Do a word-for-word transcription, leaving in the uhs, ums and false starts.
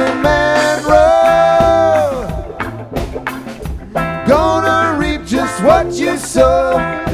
man row. Gonna reap just what you sow.